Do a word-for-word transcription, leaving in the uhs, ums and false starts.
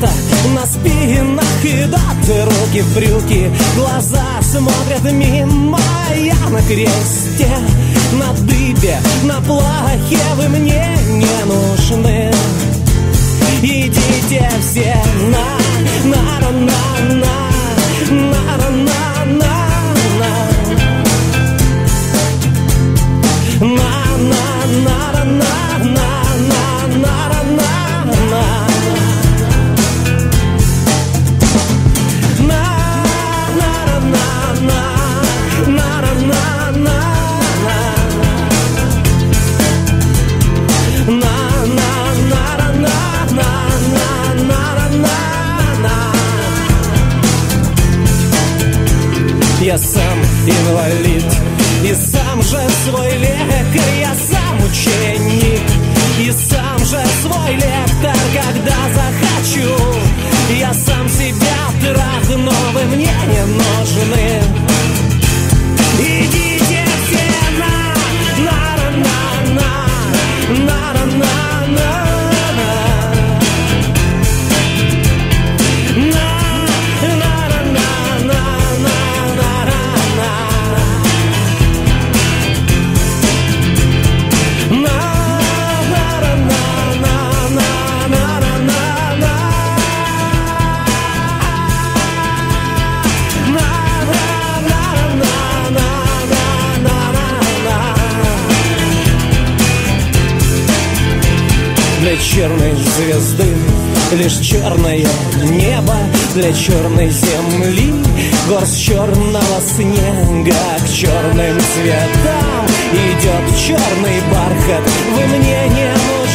золото на спинах идут, руки в брюки, глаза смотрят мимо. Я на кресте, на дыбе, на плахе, вы мне не нужны. Идите все на, на, на, на, на, на, на, на, на, на, на, на, на. Я сам инвалид, и сам же свой лекарь. Я сам ученик, и сам же свой лектор. Когда захочу, я сам себя трахну, вы мне не нужны. Идите все на, на, на, на, на, на, на. Для черной звезды лишь черное небо, для черной земли горсть черного снега. К черным цветам идет черный бархат, вы мне не нужны.